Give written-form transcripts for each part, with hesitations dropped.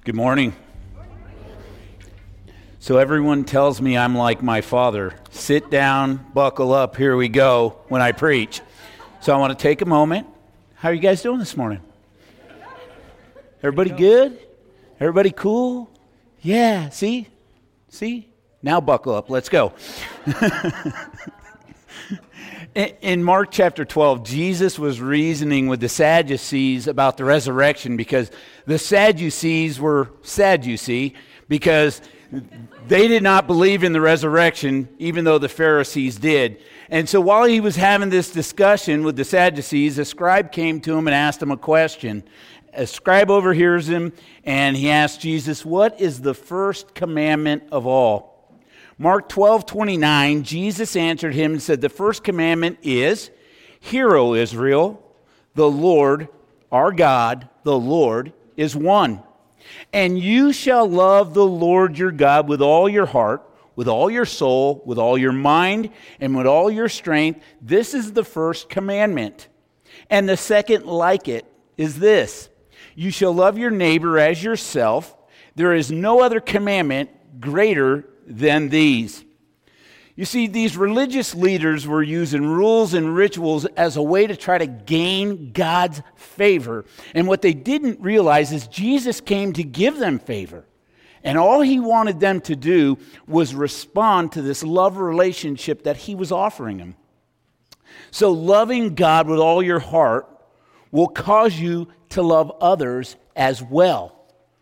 Good morning. So everyone tells me I'm like my father. Sit down, buckle up, here we go when I preach. So I want to take a moment. How are you guys doing this morning? Everybody good? Everybody cool? Yeah, see? Now buckle up, let's go. In Mark chapter 12, Jesus was reasoning with the Sadducees about the resurrection because the Sadducees were sad, you see, because they did not believe in the resurrection, even though the Pharisees did. And so while he was having this discussion with the Sadducees, a scribe came to him and asked him a question. A scribe overhears him, and he asks Jesus, "What is the first commandment of all?" Mark 12:29, Jesus answered him and said, "The first commandment is, Hear, O Israel, the Lord, our God, the Lord, is one. And you shall love the Lord your God with all your heart, with all your soul, with all your mind, and with all your strength. This is the first commandment. And the second like it is this, you shall love your neighbor as yourself. There is no other commandment greater than these." You see, these religious leaders were using rules and rituals as a way to try to gain God's favor. And what they didn't realize is Jesus came to give them favor. And all he wanted them to do was respond to this love relationship that he was offering them. So loving God with all your heart will cause you to love others as well.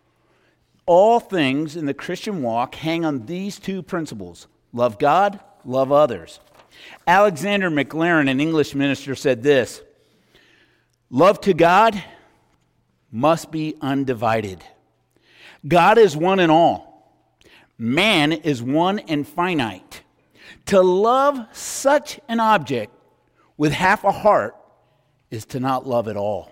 All things in the Christian walk hang on these two principles. Love God, love others. Alexander Maclaren, an English minister, said this, "Love to God must be undivided. God is one and all. Man is one and finite. To love such an object with half a heart is to not love at all."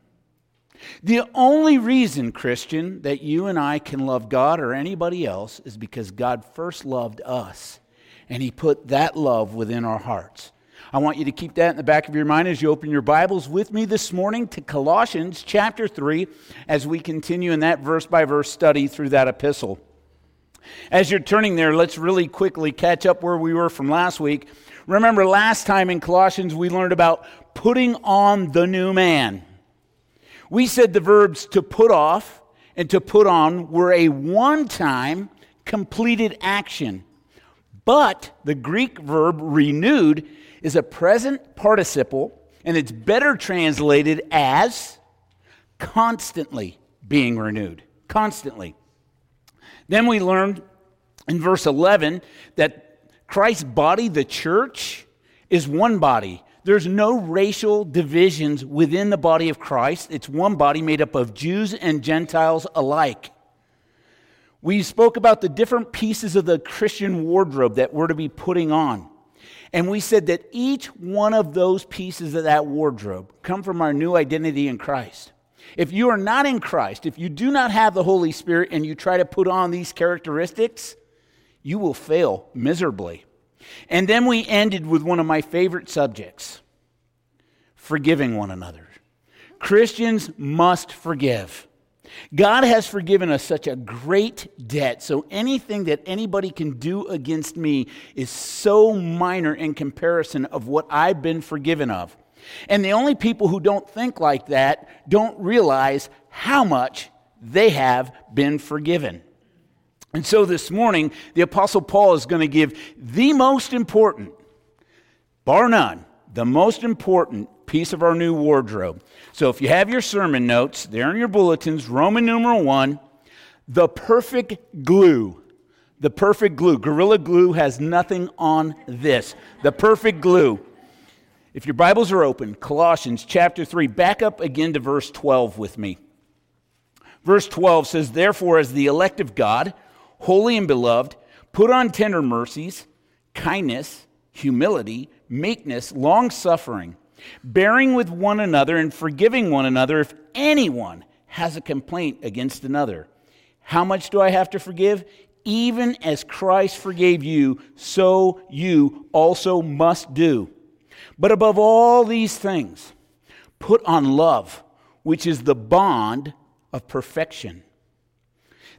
The only reason, Christian, that you and I can love God or anybody else is because God first loved us, and he put that love within our hearts. I want you to keep that in the back of your mind as you open your Bibles with me this morning to Colossians chapter 3 as we continue in that verse-by-verse study through that epistle. As you're turning there, let's really quickly catch up where we were from last week. Remember, last time in Colossians we learned about putting on the new man. We said the verbs to put off and to put on were a one-time completed action. But the Greek verb renewed is a present participle, and it's better translated as constantly being renewed. Constantly. Then we learned in verse 11 that Christ's body, the church, is one body. There's no racial divisions within the body of Christ. It's one body made up of Jews and Gentiles alike. We spoke about the different pieces of the Christian wardrobe that we're to be putting on. And we said that each one of those pieces of that wardrobe come from our new identity in Christ. If you are not in Christ, if you do not have the Holy Spirit and you try to put on these characteristics, you will fail miserably. And then we ended with one of my favorite subjects, forgiving one another. Christians must forgive. God has forgiven us such a great debt, so anything that anybody can do against me is so minor in comparison of what I've been forgiven of. And the only people who don't think like that don't realize how much they have been forgiven. And so this morning, the Apostle Paul is going to give the most important, bar none, the most important piece of our new wardrobe. So if you have your sermon notes, they're in your bulletins, Roman numeral 1, the perfect glue. The perfect glue. Gorilla Glue has nothing on this. The perfect glue. If your Bibles are open, Colossians chapter 3, back up again to verse 12 with me. Verse 12 says, "Therefore, as the elect of God, holy and beloved, put on tender mercies, kindness, humility, meekness, long-suffering, bearing with one another and forgiving one another if anyone has a complaint against another. How much do I have to forgive? Even as Christ forgave you, so you also must do. But above all these things, put on love, which is the bond of perfection.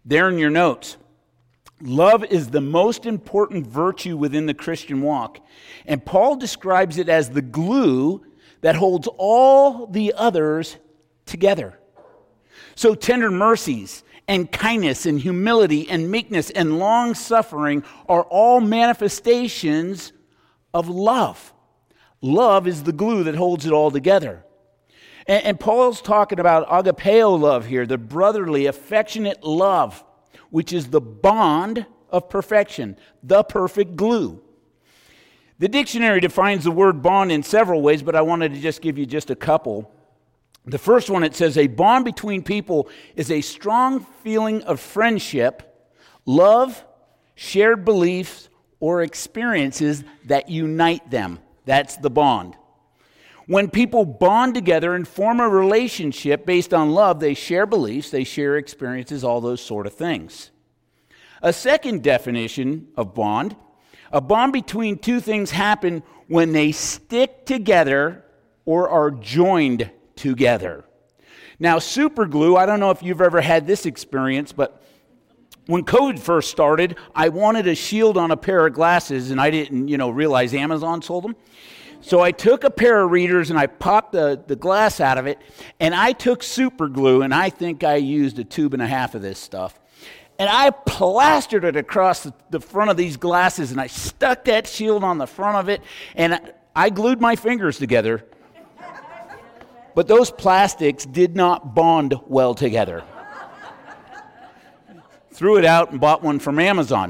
There in your notes. Love is the most important virtue within the Christian walk. And Paul describes it as the glue that holds all the others together. So tender mercies and kindness and humility and meekness and long-suffering are all manifestations of love. Love is the glue that holds it all together. And Paul's talking about agapeo love here, the brotherly, affectionate love, which is the bond of perfection, the perfect glue. The dictionary defines the word bond in several ways, but I wanted to just give you just a couple. The first one, it says, a bond between people is a strong feeling of friendship, love, shared beliefs, or experiences that unite them. That's the bond. When people bond together and form a relationship based on love, they share beliefs, they share experiences, all those sort of things. A second definition of bond, a bond between two things happen when they stick together or are joined together. Now, super glue, I don't know if you've ever had this experience, but when COVID first started, I wanted a shield on a pair of glasses, and I didn't, realize Amazon sold them. So I took a pair of readers and I popped the glass out of it, and I took super glue, and I think I used a tube and a half of this stuff. And I plastered it across the front of these glasses, and I stuck that shield on the front of it, and I glued my fingers together. But those plastics did not bond well together. Threw it out and bought one from Amazon.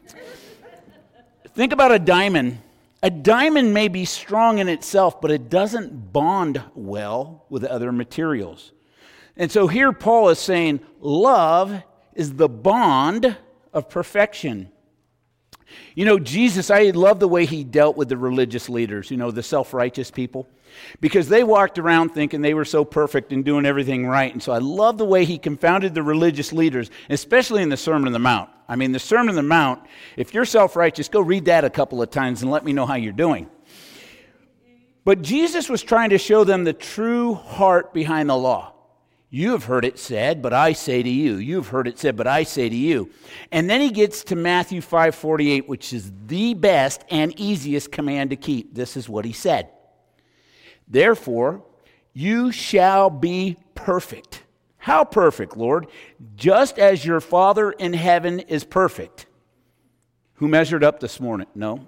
Think about a diamond. A diamond may be strong in itself, but it doesn't bond well with other materials. And so here Paul is saying love is the bond of perfection. Jesus, I love the way he dealt with the religious leaders, the self-righteous people, because they walked around thinking they were so perfect and doing everything right. And so I love the way he confounded the religious leaders, especially in the Sermon on the Mount. I mean, the Sermon on the Mount, if you're self-righteous, go read that a couple of times and let me know how you're doing. But Jesus was trying to show them the true heart behind the law. You have heard it said, but I say to you. You've heard it said, but I say to you. And then he gets to Matthew 5:48, which is the best and easiest command to keep. This is what he said. Therefore, you shall be perfect. How perfect, Lord? Just as your Father in heaven is perfect. Who measured up this morning? No.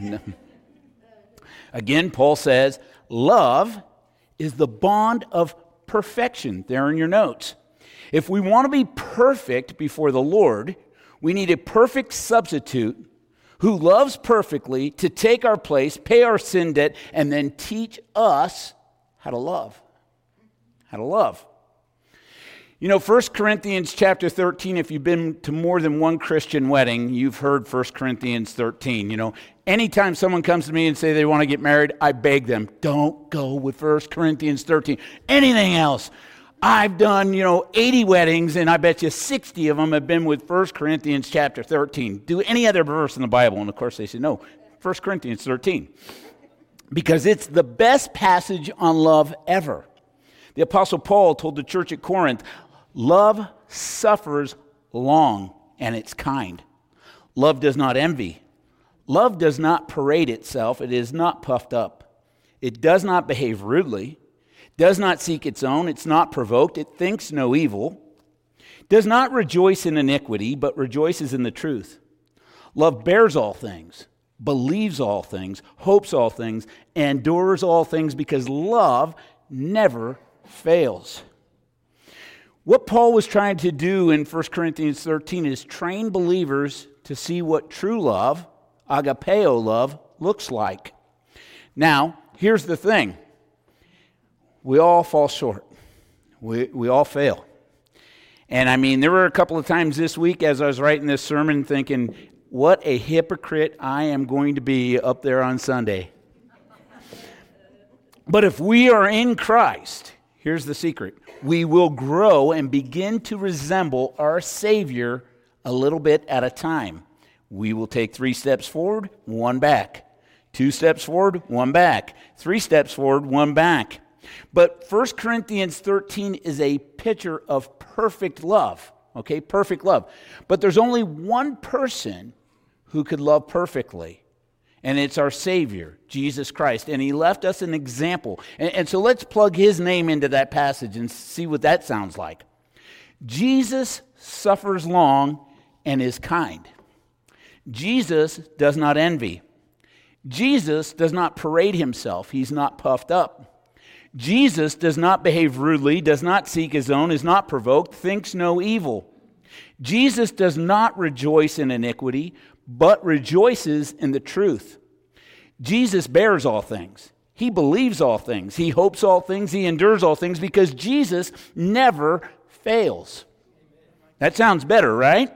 Again, Paul says, love is the bond of perfection. There in your notes. If we want to be perfect before the Lord, we need a perfect substitute who loves perfectly to take our place, pay our sin debt, and then teach us how to love. How to love. 1 Corinthians chapter 13, if you've been to more than one Christian wedding, you've heard 1 Corinthians 13. Anytime someone comes to me and say they want to get married, I beg them, don't go with 1 Corinthians 13. Anything else. I've done, 80 weddings, and I bet you 60 of them have been with 1 Corinthians chapter 13. Do any other verse in the Bible? And of course they say, no, 1 Corinthians 13. Because it's the best passage on love ever. The Apostle Paul told the church at Corinth, love suffers long, and it's kind. Love does not envy. Love does not parade itself. It is not puffed up. It does not behave rudely. Does not seek its own. It's not provoked. It thinks no evil. Does not rejoice in iniquity, but rejoices in the truth. Love bears all things, believes all things, hopes all things, endures all things, because love never fails. What Paul was trying to do in 1 Corinthians 13 is train believers to see what true love, agapeo love, looks like. Now, here's the thing. We all fall short. We all fail. And there were a couple of times this week as I was writing this sermon thinking, what a hypocrite I am going to be up there on Sunday. But if we are in Christ, here's the secret. We will grow and begin to resemble our Savior a little bit at a time. We will take 3 steps forward, 1 back. 2 steps forward, 1 back. 3 steps forward, 1 back. But 1 Corinthians 13 is a picture of perfect love. okay? Perfect love. But there's only one person who could love perfectly, and it's our Savior, Jesus Christ. And he left us an example. And so let's plug his name into that passage and see what that sounds like. Jesus suffers long and is kind. Jesus does not envy. Jesus does not parade himself. He's not puffed up. Jesus does not behave rudely, does not seek his own, is not provoked, thinks no evil. Jesus does not rejoice in iniquity, but rejoices in the truth. Jesus bears all things. He believes all things. He hopes all things. He endures all things because Jesus never fails. That sounds better, right?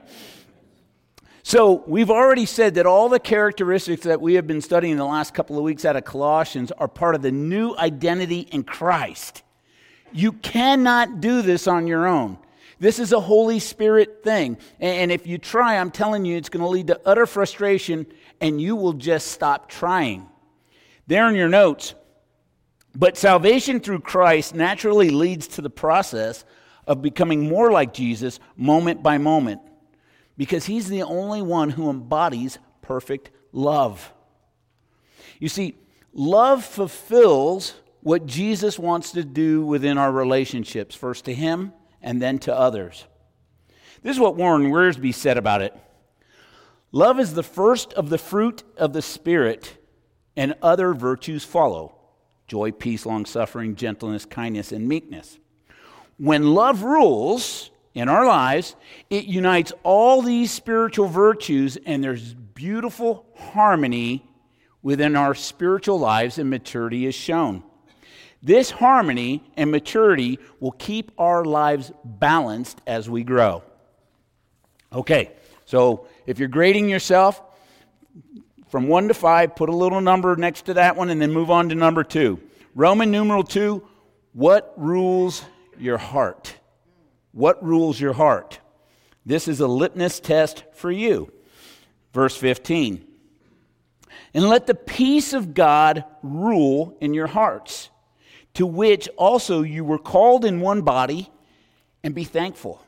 So we've already said that all the characteristics that we have been studying the last couple of weeks out of Colossians are part of the new identity in Christ. You cannot do this on your own. This is a Holy Spirit thing. And if you try, I'm telling you, it's going to lead to utter frustration and you will just stop trying. There in your notes. But salvation through Christ naturally leads to the process of becoming more like Jesus moment by moment, because he's the only one who embodies perfect love. You see, love fulfills what Jesus wants to do within our relationships, first to him and then to others. This is what Warren Wiersbe said about it. Love is the first of the fruit of the Spirit, and other virtues follow: joy, peace, long-suffering, gentleness, kindness, and meekness. When love rules in our lives, it unites all these spiritual virtues, and there's beautiful harmony within our spiritual lives, and maturity is shown. This harmony and maturity will keep our lives balanced as we grow. Okay, so if you're grading yourself from 1 to 5, put a little number next to that one and then move on to number 2. Roman numeral 2, what rules your heart? What rules your heart? This is a litmus test for you. Verse 15. And let the peace of God rule in your hearts, to which also you were called in one body, and be thankful.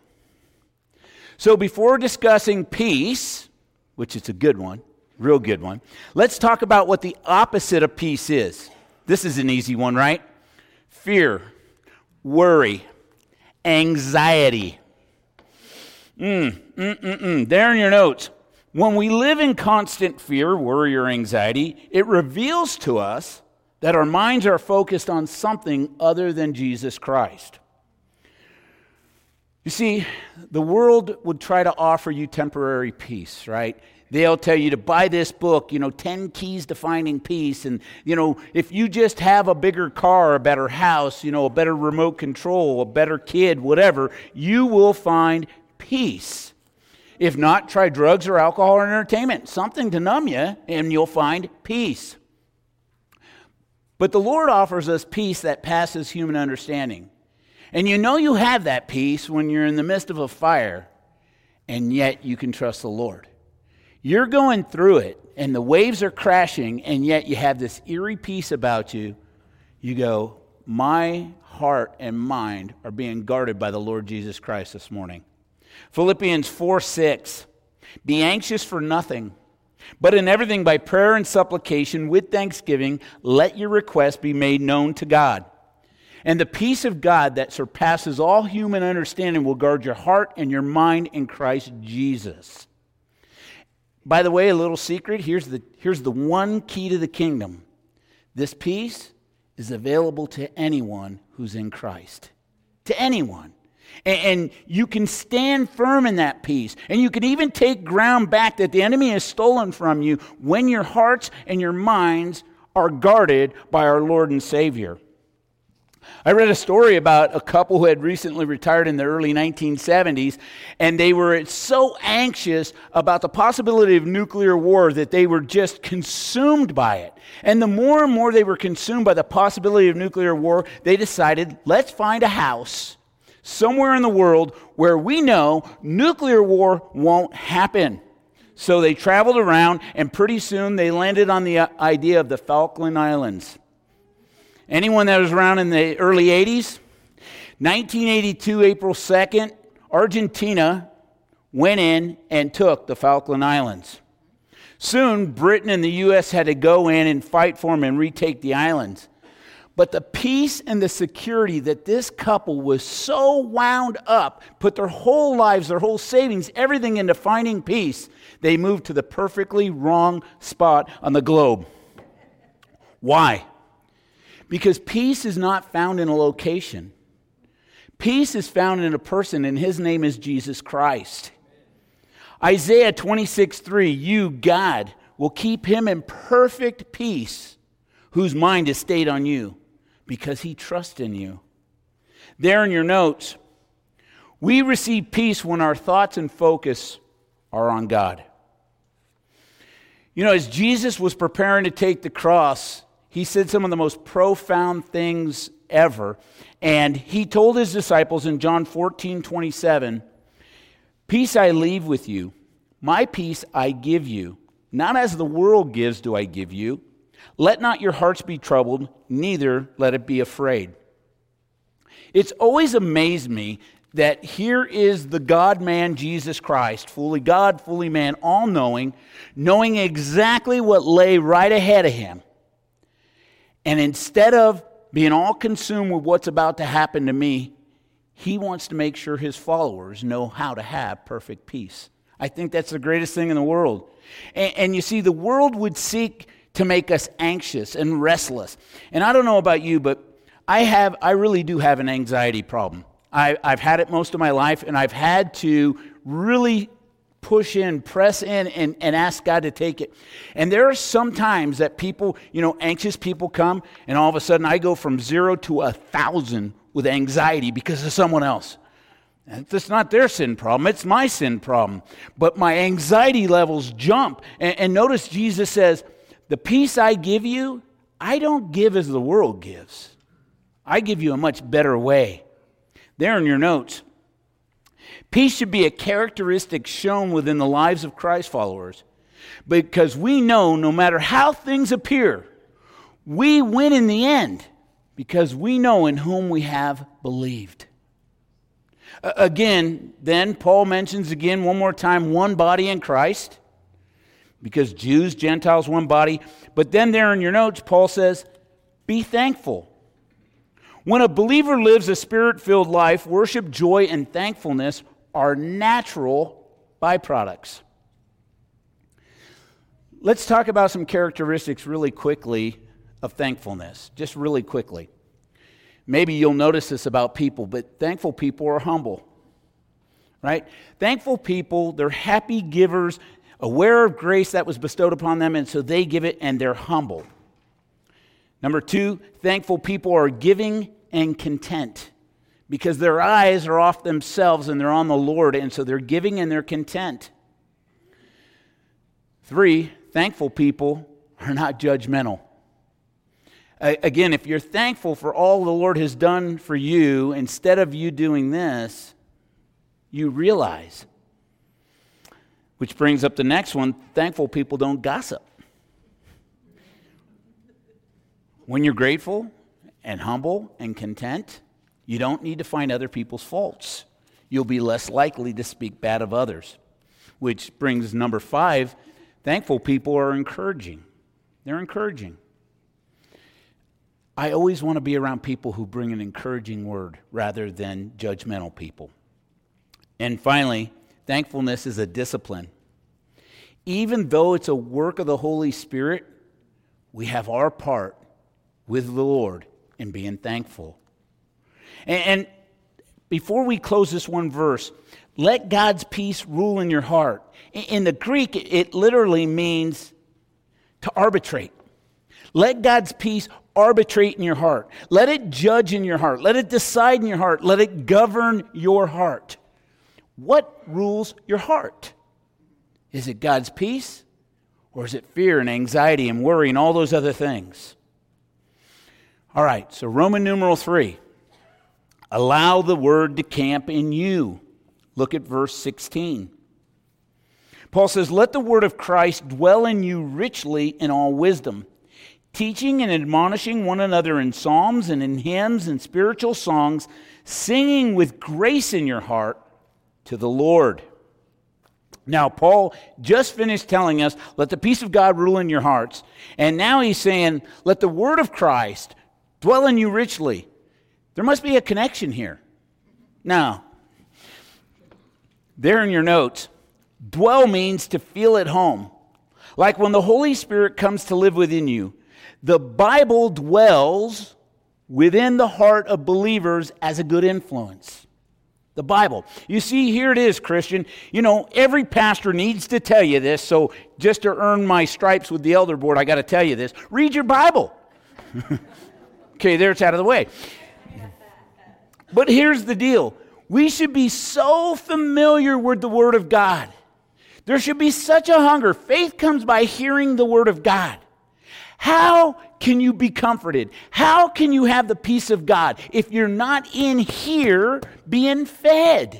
So before discussing peace, which is a good one, real good one, let's talk about what the opposite of peace is. This is an easy one, right? Fear, worry, anxiety. There in your notes. When we live in constant fear, worry, or anxiety, it reveals to us that our minds are focused on something other than Jesus Christ. You see, the world would try to offer you temporary peace, right? They'll tell you to buy this book, 10 Keys to Finding Peace. And, if you just have a bigger car, a better house, a better remote control, a better kid, whatever, you will find peace. If not, try drugs or alcohol or entertainment, something to numb you, and you'll find peace. But the Lord offers us peace that passes human understanding. And you have that peace when you're in the midst of a fire, and yet you can trust the Lord. You're going through it, and the waves are crashing, and yet you have this eerie peace about you. You go, my heart and mind are being guarded by the Lord Jesus Christ this morning. Philippians 4:6, be anxious for nothing, but in everything by prayer and supplication with thanksgiving, let your requests be made known to God. And the peace of God that surpasses all human understanding will guard your heart and your mind in Christ Jesus. By the way, a little secret, here's the one key to the kingdom. This peace is available to anyone who's in Christ. To anyone. And you can stand firm in that peace. And you can even take ground back that the enemy has stolen from you when your hearts and your minds are guarded by our Lord and Savior. I read a story about a couple who had recently retired in the early 1970s, and they were so anxious about the possibility of nuclear war that they were just consumed by it. And the more and more they were consumed by the possibility of nuclear war, they decided, let's find a house somewhere in the world where we know nuclear war won't happen. So they traveled around, and pretty soon they landed on the idea of the Falkland Islands. Anyone that was around in the early 80s? 1982, April 2nd, Argentina went in and took the Falkland Islands. Soon, Britain and the U.S. had to go in and fight for them and retake the islands. But the peace and the security that this couple was so wound up, put their whole lives, their whole savings, everything into finding peace, they moved to the perfectly wrong spot on the globe. Why? Because peace is not found in a location. Peace is found in a person, and his name is Jesus Christ. Isaiah 26:3, you, God, will keep him in perfect peace, whose mind is stayed on you, because he trusts in you. There in your notes, we receive peace when our thoughts and focus are on God. You know, as Jesus was preparing to take the cross, he said some of the most profound things ever. And he told his disciples in John 14:27, peace I leave with you, my peace I give you. Not as the world gives do I give you. Let not your hearts be troubled, neither let it be afraid. It's always amazed me that here is the God-man Jesus Christ, fully God, fully man, all-knowing, knowing exactly what lay right ahead of him. And instead of being all consumed with what's about to happen to me, he wants to make sure his followers know how to have perfect peace. I think that's the greatest thing in the world. And you see, the world would seek to make us anxious and restless. And I don't know about you, but I really do have an anxiety problem. I've had it most of my life, and I've had to really push in, press in, and ask God to take it. And there are some times that people, anxious people come, and all of a sudden I go from 0 to 1,000 with anxiety because of someone else. And it's not their sin problem, it's my sin problem. But my anxiety levels jump. And notice Jesus says, the peace I give you, I don't give as the world gives. I give you a much better way. There in your notes, peace should be a characteristic shown within the lives of Christ followers, because we know no matter how things appear, we win in the end because we know in whom we have believed. Again, then, Paul mentions again one more time, one body in Christ, because Jews, Gentiles, one body. But then there in your notes, Paul says, be thankful. When a believer lives a spirit-filled life, worship, joy, and thankfulness are natural byproducts. Let's talk about some characteristics really quickly of thankfulness, just really quickly. Maybe you'll notice this about people, but thankful people are humble, right? Thankful people, they're happy givers, aware of grace that was bestowed upon them, and so they give it, and they're humble. Number 2, thankful people are giving and content, because their eyes are off themselves and they're on the Lord, and so they're giving and they're content. 3, thankful people are not judgmental. Again, if you're thankful for all the Lord has done for you, instead of you doing this, you realize. Which brings up the next one, thankful people don't gossip. When you're grateful and humble and content, you don't need to find other people's faults. You'll be less likely to speak bad of others. Which brings number 5, thankful people are encouraging. They're encouraging. I always want to be around people who bring an encouraging word rather than judgmental people. And finally, thankfulness is a discipline. Even though it's a work of the Holy Spirit, we have our part with the Lord in being thankful. And before we close this one verse, let God's peace rule in your heart. In the Greek, it literally means to arbitrate. Let God's peace arbitrate in your heart. Let it judge in your heart. Let it decide in your heart. Let it govern your heart. What rules your heart? Is it God's peace? Or is it fear and anxiety and worry and all those other things? All right, so Roman numeral 3. Allow the word to camp in you. Look at verse 16. Paul says, let the word of Christ dwell in you richly in all wisdom, teaching and admonishing one another in psalms and in hymns and spiritual songs, singing with grace in your heart to the Lord. Now, Paul just finished telling us, let the peace of God rule in your hearts. And now he's saying, let the word of Christ dwell in you richly. There must be a connection here. Now, there in your notes, dwell means to feel at home. Like when the Holy Spirit comes to live within you, the Bible dwells within the heart of believers as a good influence. The Bible. You see, here it is, Christian. You know, every pastor needs to tell you this, so just to earn my stripes with the elder board, I got to tell you this. Read your Bible. Okay, there it's out of the way. But here's the deal. We should be so familiar with the Word of God. There should be such a hunger. Faith comes by hearing the Word of God. How can you be comforted? How can you have the peace of God if you're not in here being fed?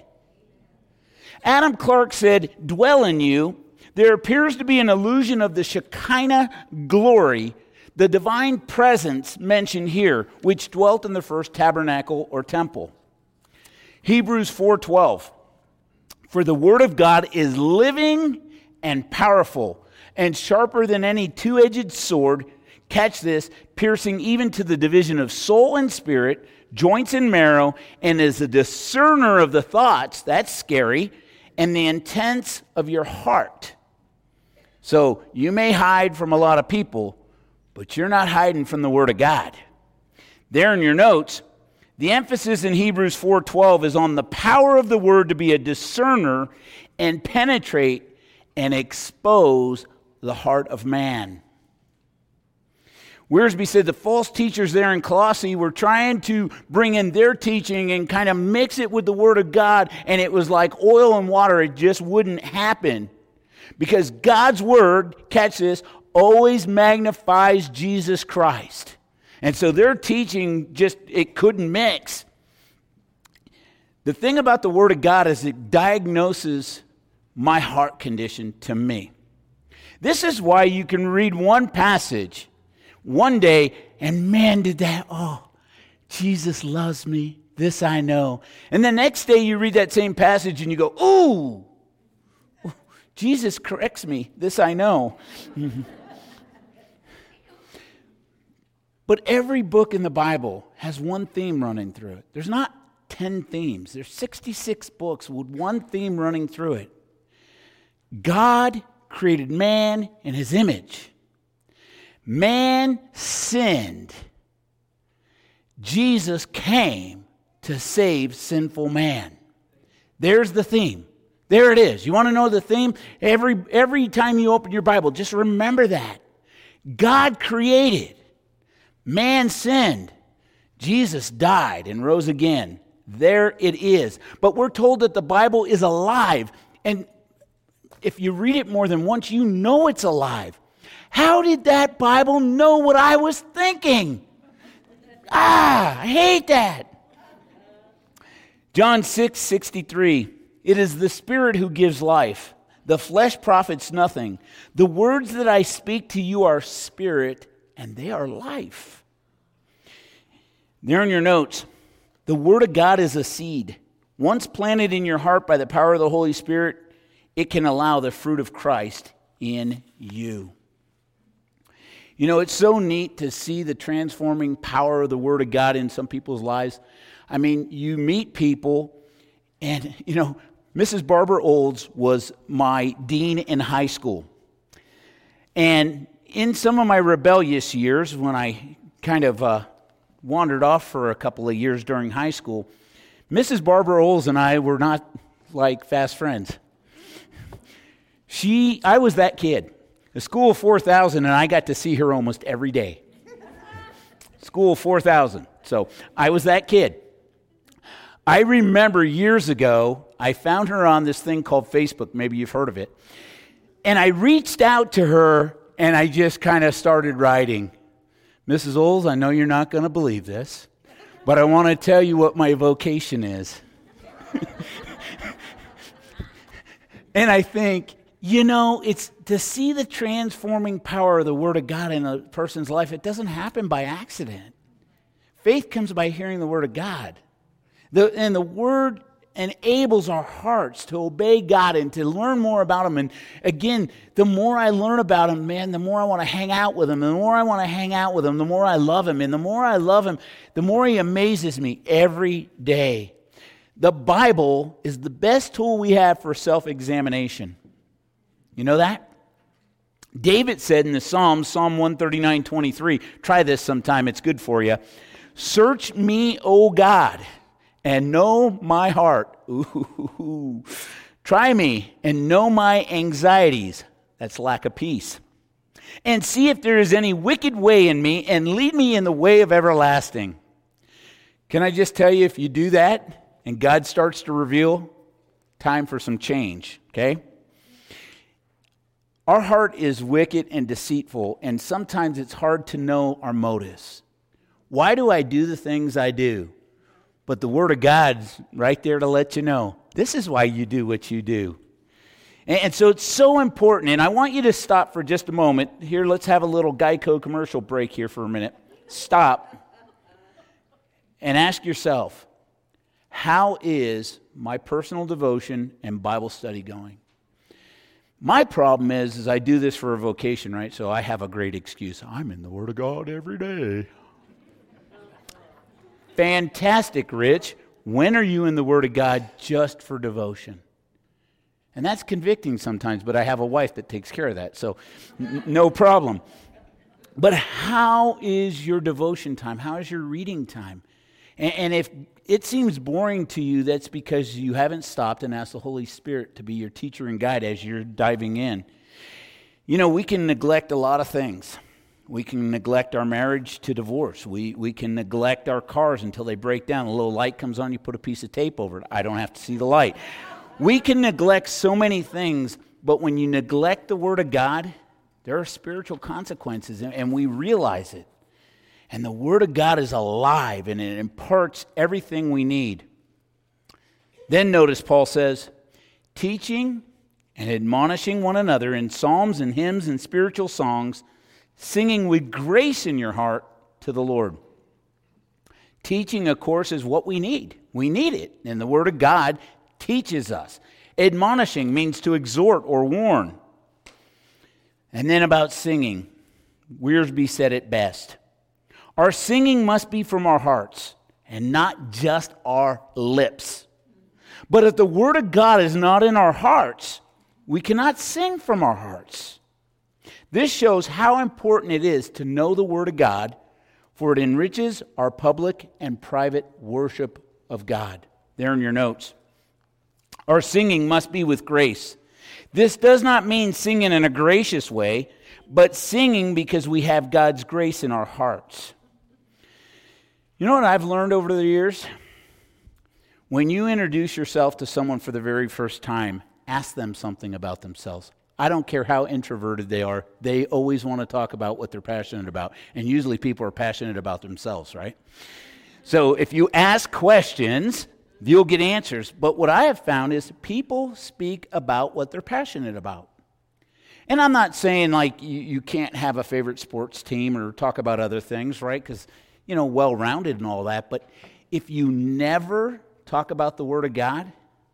Adam Clark said, dwell in you. There appears to be an illusion of the Shekinah glory, the divine presence mentioned here, which dwelt in the first tabernacle or temple. Hebrews 4:12. For the word of God is living and powerful and sharper than any two-edged sword, catch this, piercing even to the division of soul and spirit, joints and marrow, and is a discerner of the thoughts, that's scary, and the intents of your heart. So you may hide from a lot of people, but you're not hiding from the Word of God. There in your notes, the emphasis in Hebrews 4:12 is on the power of the Word to be a discerner and penetrate and expose the heart of man. Wiersbe said the false teachers there in Colossae were trying to bring in their teaching and kind of mix it with the Word of God, and it was like oil and water. It just wouldn't happen. Because God's Word, catch this, always magnifies Jesus Christ. And so their teaching it couldn't mix. The thing about the Word of God is it diagnoses my heart condition to me. This is why you can read one passage one day, and man, Jesus loves me. This I know. And the next day you read that same passage and you go, ooh, Jesus corrects me. This I know. But every book in the Bible has one theme running through it. There's not 10 themes. There's 66 books with one theme running through it. God created man in his image. Man sinned. Jesus came to save sinful man. There's the theme. There it is. You want to know the theme? Every time you open your Bible, just remember that. God created. Man sinned. Jesus died and rose again. There it is. But we're told that the Bible is alive. And if you read it more than once, you know it's alive. How did that Bible know what I was thinking? I hate that. John 6:63. It is the Spirit who gives life. The flesh profits nothing. The words that I speak to you are spirit, and they are life. There in your notes, the Word of God is a seed. Once planted in your heart by the power of the Holy Spirit, it can allow the fruit of Christ in you. You know, it's so neat to see the transforming power of the Word of God in some people's lives. I mean, you meet people, and, you know, Mrs. Barbara Olds was my dean in high school. And in some of my rebellious years, when I kind of wandered off for a couple of years during high school, Mrs. Barbara Olds and I were not like fast friends. I was that kid. The School of 4,000, and I got to see her almost every day. School of 4,000. So I was that kid. I remember years ago, I found her on this thing called Facebook. Maybe you've heard of it. And I reached out to her, and I just kind of started writing, Mrs. Olds, I know you're not going to believe this, but I want to tell you what my vocation is. And I think, you know, it's to see the transforming power of the Word of God in a person's life. It doesn't happen by accident. Faith comes by hearing the Word of God. And the Word enables our hearts to obey God and to learn more about Him. And again, the more I learn about Him, man, the more I want to hang out with Him. The more I want to hang out with Him, the more I love Him. And the more I love Him, the more He amazes me every day. The Bible is the best tool we have for self-examination. You know that? David said in the Psalms, Psalm 139:23, try this sometime, it's good for you. Search me, O God, and know my heart. Ooh. Try me and know my anxieties. That's lack of peace. And see if there is any wicked way in me, and lead me in the way of everlasting. Can I just tell you, if you do that, and God starts to reveal, time for some change, okay? Our heart is wicked and deceitful, and sometimes it's hard to know our motives. Why do I do the things I do? But the Word of God's right there to let you know, this is why you do what you do. And so it's so important, and I want you to stop for just a moment. Here, let's have a little Geico commercial break here for a minute. Stop and ask yourself, how is my personal devotion and Bible study going? My problem is I do this for a vocation, right? So I have a great excuse. I'm in the Word of God every day. Fantastic, Rich. When are you in the Word of God just for devotion? And that's convicting sometimes, but I have a wife that takes care of that, so no problem. But how is your devotion time? How is your reading time? And if it seems boring to you, that's because you haven't stopped and asked the Holy Spirit to be your teacher and guide as you're diving in. You know, we can neglect a lot of things. We can neglect our marriage to divorce. We can neglect our cars until they break down. A little light comes on, you put a piece of tape over it. I don't have to see the light. We can neglect so many things, but when you neglect the Word of God, there are spiritual consequences, and we realize it. And the Word of God is alive, and it imparts everything we need. Then notice Paul says, teaching and admonishing one another in psalms and hymns and spiritual songs, singing with grace in your heart to the Lord. Teaching, of course, is what we need. We need it, and the Word of God teaches us. Admonishing means to exhort or warn. And then about singing, Wiersbe said it best. Our singing must be from our hearts and not just our lips. But if the Word of God is not in our hearts, we cannot sing from our hearts. This shows how important it is to know the Word of God, for it enriches our public and private worship of God. There in your notes. Our singing must be with grace. This does not mean singing in a gracious way, but singing because we have God's grace in our hearts. You know what I've learned over the years? When you introduce yourself to someone for the very first time, ask them something about themselves. I don't care how introverted they are. They always want to talk about what they're passionate about. And usually people are passionate about themselves, right? So if you ask questions, you'll get answers. But what I have found is people speak about what they're passionate about. And I'm not saying like you can't have a favorite sports team or talk about other things, right? Because, you know, well-rounded and all that. But if you never talk about the Word of God,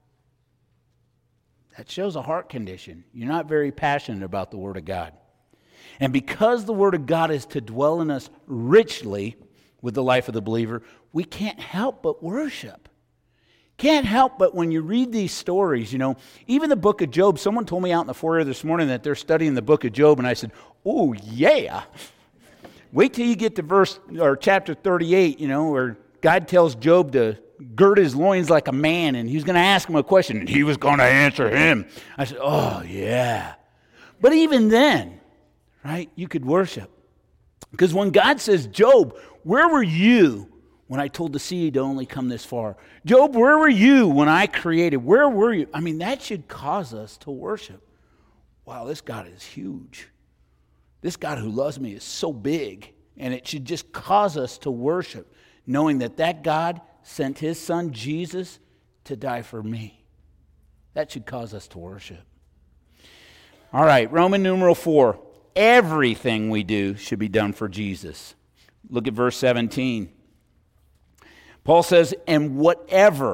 that shows a heart condition. You're not very passionate about the Word of God. And because the Word of God is to dwell in us richly with the life of the believer, we can't help but worship. Can't help but when you read these stories, you know, even the book of Job, someone told me out in the foyer this morning that they're studying the book of Job, and I said, oh, yeah. Wait till you get to verse or chapter 38, you know, where God tells Job to gird his loins like a man, and he's going to ask him a question, and he was going to answer him. I said, oh, yeah. But even then, right, you could worship. Because when God says, Job, where were you when I told the sea to only come this far? Job, where were you when I created? Where were you? I mean, that should cause us to worship. Wow, this God is huge. This God who loves me is so big. And it should just cause us to worship, knowing that that God sent his son Jesus to die for me. That should cause us to worship. All right, Roman numeral 4. Everything we do should be done for Jesus. Look at verse 17. Paul says, and whatever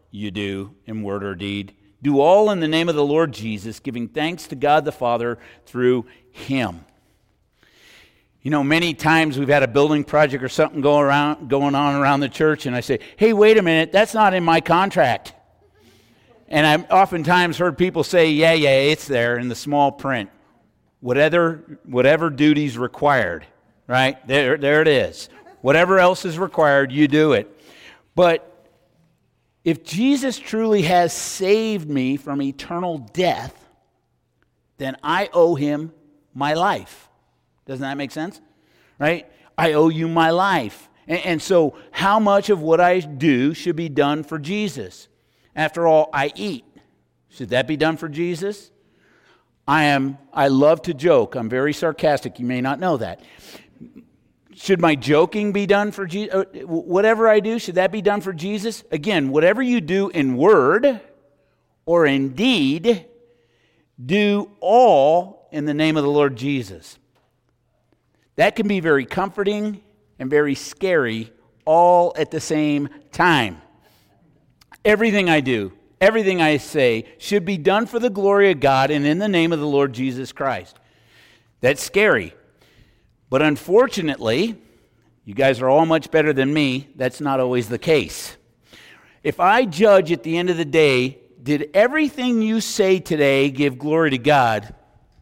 you do in word or deed, do all in the name of the Lord Jesus, giving thanks to God the Father through him. You know, many times we've had a building project or something going on around the church, and I say, hey, wait a minute, that's not in my contract. And I've oftentimes heard people say, yeah, it's there in the small print. Whatever duties required, right? There it is. Whatever else is required, you do it. But if Jesus truly has saved me from eternal death, then I owe him my life. Doesn't that make sense? Right? I owe you my life. And so how much of what I do should be done for Jesus? After all, I eat. Should that be done for Jesus? I love to joke. I'm very sarcastic. You may not know that. Should my joking be done for Jesus? Whatever I do, should that be done for Jesus? Again, whatever you do in word or in deed, do all in the name of the Lord Jesus. That can be very comforting and very scary all at the same time. Everything I do, everything I say should be done for the glory of God and in the name of the Lord Jesus Christ. That's scary. But unfortunately, you guys are all much better than me. That's not always the case. If I judge at the end of the day, did everything you say today give glory to God?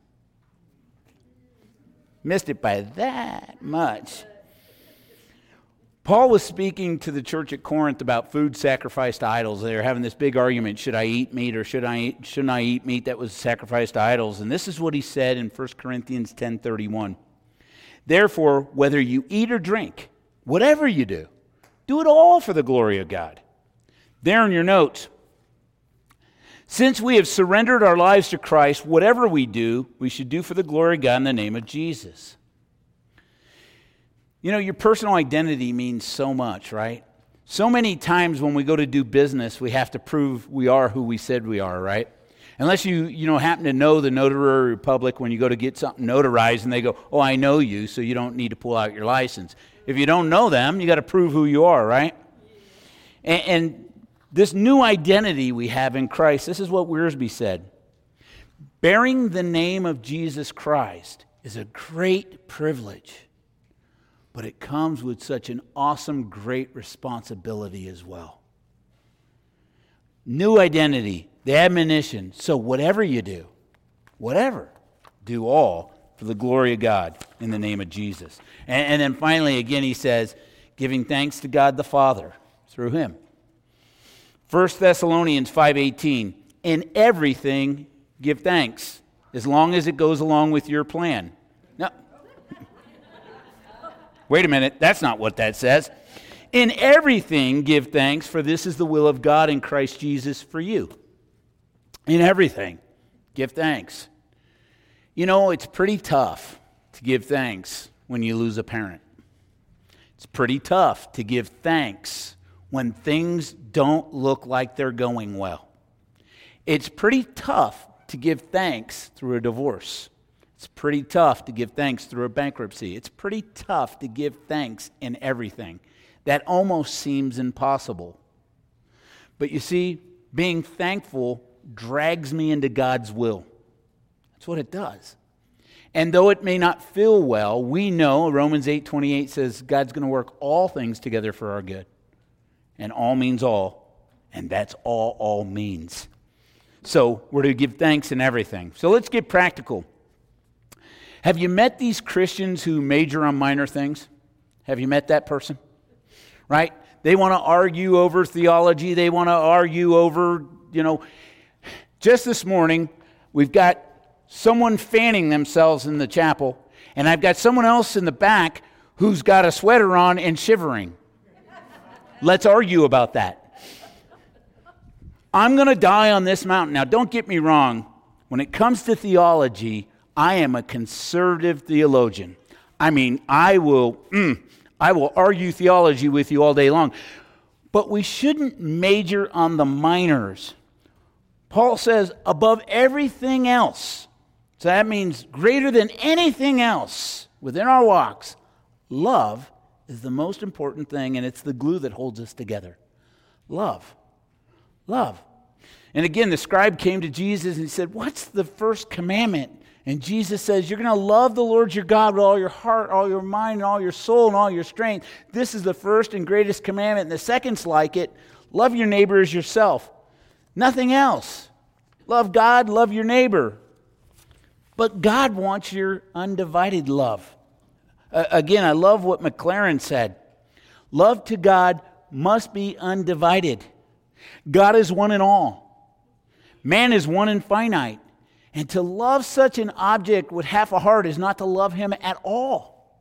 Missed it by that much. Paul was speaking to the church at Corinth about food sacrificed to idols. They were having this big argument, should I eat meat or shouldn't I eat meat that was sacrificed to idols? And this is what he said in 1 Corinthians 10:31. Therefore, whether you eat or drink, whatever you do it all for the glory of God. There in your notes, since we have surrendered our lives to Christ, whatever we do, we should do for the glory of God in the name of Jesus. You know, your personal identity means so much, right? So many times when we go to do business, we have to prove we are who we said we are, right? Unless you happen to know the notary public when you go to get something notarized and they go, oh, I know you, so you don't need to pull out your license. If you don't know them, you got to prove who you are, right? And this new identity we have in Christ, this is what Wiersbe said. Bearing the name of Jesus Christ is a great privilege, but it comes with such an awesome, great responsibility as well. New identity. The admonition, so whatever you do all for the glory of God in the name of Jesus. And then finally, again, he says, giving thanks to God the Father through him. 1 Thessalonians 5:18, in everything give thanks, as long as it goes along with your plan. No. Wait a minute, that's not what that says. In everything give thanks, for this is the will of God in Christ Jesus for you. In everything, give thanks. You know, it's pretty tough to give thanks when you lose a parent. It's pretty tough to give thanks when things don't look like they're going well. It's pretty tough to give thanks through a divorce. It's pretty tough to give thanks through a bankruptcy. It's pretty tough to give thanks in everything. That almost seems impossible. But you see, being thankful drags me into God's will. That's what it does. And though it may not feel well, we know Romans 8:28 says God's going to work all things together for our good. And all means all. And that's all means. So we're to give thanks in everything. So let's get practical. Have you met these Christians who major on minor things? Have you met that person? Right? They want to argue over theology. They want to argue over, just this morning, we've got someone fanning themselves in the chapel, and I've got someone else in the back who's got a sweater on and shivering. Let's argue about that. I'm going to die on this mountain. Now, don't get me wrong. When it comes to theology, I am a conservative theologian. I mean, I will argue theology with you all day long. But we shouldn't major on the minors. Paul says, above everything else, so that means greater than anything else within our walks, love is the most important thing, and it's the glue that holds us together. Love. Love. And again, the scribe came to Jesus and he said, what's the first commandment? And Jesus says, you're going to love the Lord your God with all your heart, all your mind, and all your soul, and all your strength. This is the first and greatest commandment. And the second's like it. Love your neighbor as yourself. Nothing else. Love God, love your neighbor. But God wants your undivided love. Again, I love what McLaren said. Love to God must be undivided. God is one in all. Man is one and finite. And to love such an object with half a heart is not to love him at all.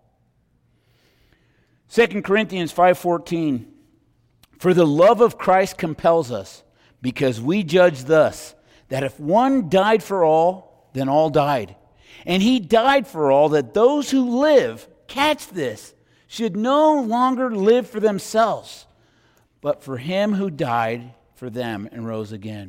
2 Corinthians 5:14. For the love of Christ compels us, because we judge thus, that if one died for all, then all died. And he died for all, that those who live, catch this, should no longer live for themselves, but for him who died for them and rose again.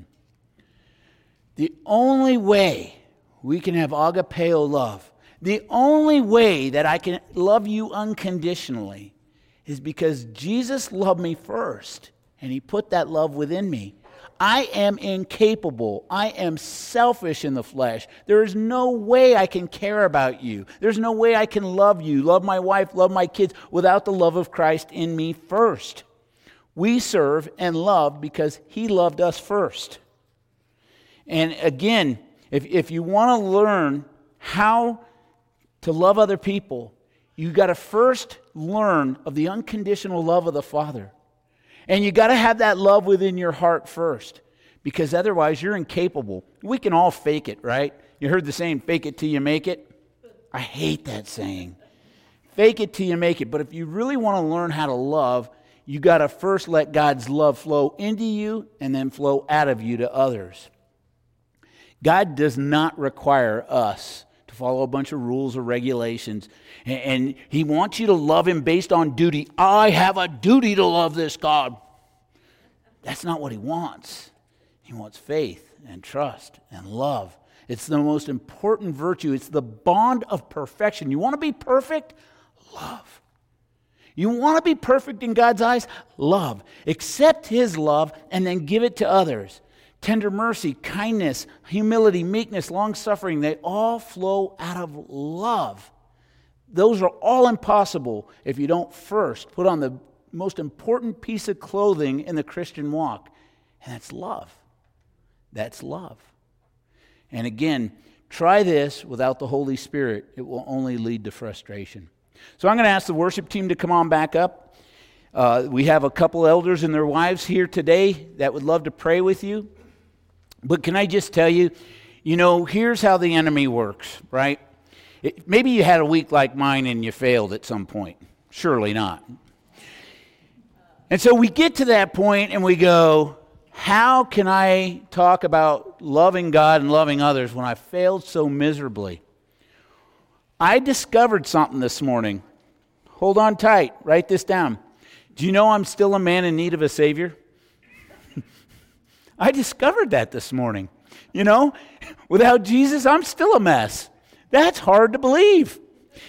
The only way we can have agapeo love, the only way that I can love you unconditionally is because Jesus loved me first, and he put that love within me. I am incapable. I am selfish in the flesh. There is no way I can care about you. There's no way I can love you, love my wife, love my kids without the love of Christ in me first. We serve and love because he loved us first. And again, if you want to learn how to love other people, you got to first learn of the unconditional love of the Father. And you got to have that love within your heart first, because otherwise you're incapable. We can all fake it, right? You heard the saying, fake it till you make it? I hate that saying. Fake it till you make it. But if you really want to learn how to love, you got to first let God's love flow into you and then flow out of you to others. God does not require us to follow a bunch of rules or regulations. And he wants you to love him based on duty. I have a duty to love this God. That's not what he wants. He wants faith and trust and love. It's the most important virtue. It's the bond of perfection. You want to be perfect? Love. You want to be perfect in God's eyes? Love. Accept his love and then give it to others. Tender mercy, kindness, humility, meekness, long-suffering, they all flow out of love. Those are all impossible if you don't first put on the most important piece of clothing in the Christian walk, and that's love. That's love. And again, try this without the Holy Spirit. It will only lead to frustration. So I'm going to ask the worship team to come on back up. We have a couple elders and their wives here today that would love to pray with you. But can I just tell you, here's how the enemy works, right? Maybe you had a week like mine and you failed at some point. Surely not. And so we get to that point and we go, how can I talk about loving God and loving others when I failed so miserably? I discovered something this morning. Hold on tight. Write this down. Do you know I'm still a man in need of a Savior? I discovered that this morning. Without Jesus, I'm still a mess. That's hard to believe.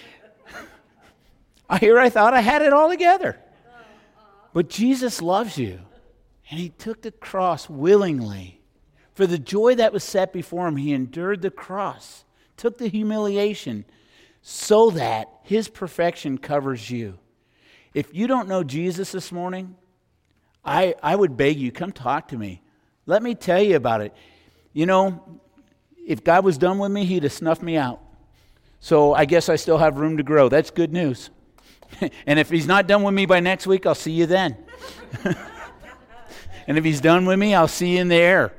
I thought I had it all together. But Jesus loves you. And he took the cross willingly. For the joy that was set before him, he endured the cross, took the humiliation, so that his perfection covers you. If you don't know Jesus this morning, I would beg you, come talk to me. Let me tell you about it. If God was done with me, he'd have snuffed me out. So I guess I still have room to grow. That's good news. And if he's not done with me by next week, I'll see you then. And if he's done with me, I'll see you in the air.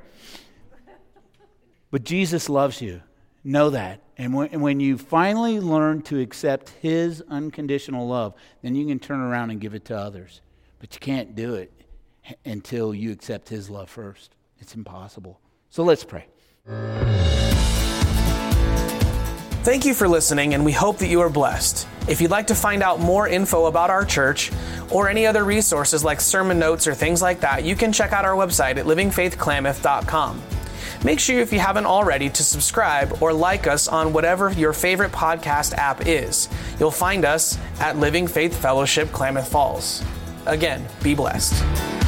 But Jesus loves you. Know that. And when you finally learn to accept his unconditional love, then you can turn around and give it to others. But you can't do it until you accept his love first. It's impossible. So let's pray. Thank you for listening, and we hope that you are blessed. If you'd like to find out more info about our church or any other resources like sermon notes or things like that, you can check out our website at livingfaithklamath.com. Make sure, if you haven't already, to subscribe or like us on whatever your favorite podcast app is. You'll find us at Living Faith Fellowship Klamath Falls. Again, be blessed.